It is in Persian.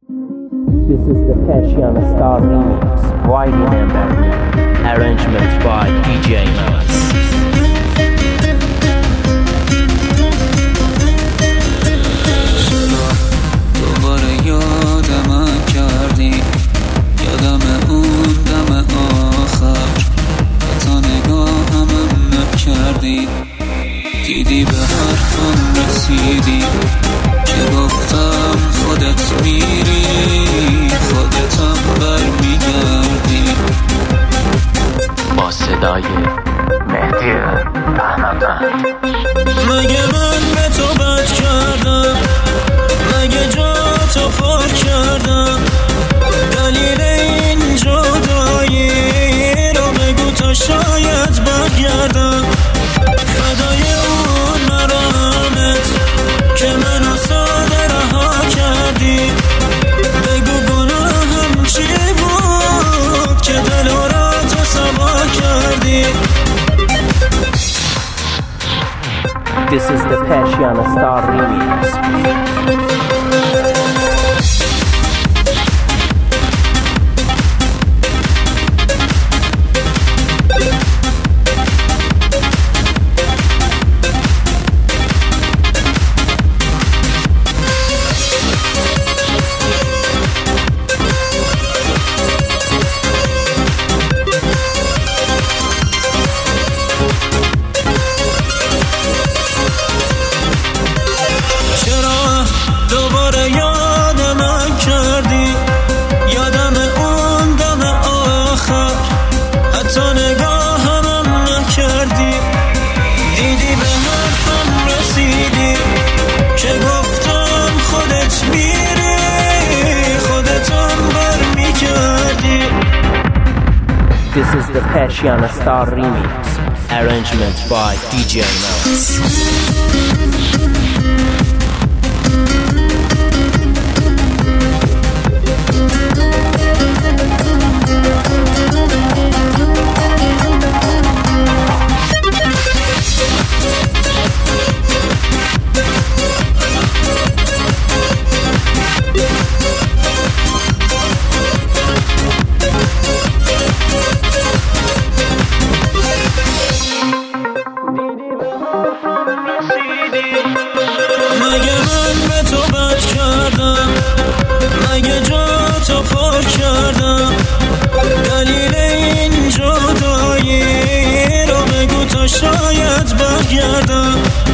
This is the Persiana Star remix, widely remembered. Arrangement by DJ Mouse. دوباره یادم کردی، یادم اون دم آخر، حتی نگاهم نکردی، دیدی به حرفم رسیدی که گفتم خودت میری، خودتم برمیگردی. با صدای مهدی احمدوند. مگه من به تو بد کردم؟ مگه جا تو پر کردم؟ دلیل این جدایی رو بگو تا شاید برگردم. فدای اون مرامت که منو ساده رها کردی، بگو گناهم چی بود که دل را تو سوا کردی. This is the Persiana Star remix. دوباره یادم کردی، یادم اون دم آخر، حتی نگاهم نکردی، دیدی به حرفم رسیدی که گفتم خودت میری، خودتم برمیگردی. This is the Persiana Star remix. Arrangement by DJ Mouse. مگه من به تو بد کردم؟ مگه جا تو پر کردم؟ دلیل این جدایی رو بگو تا شاید برگردم.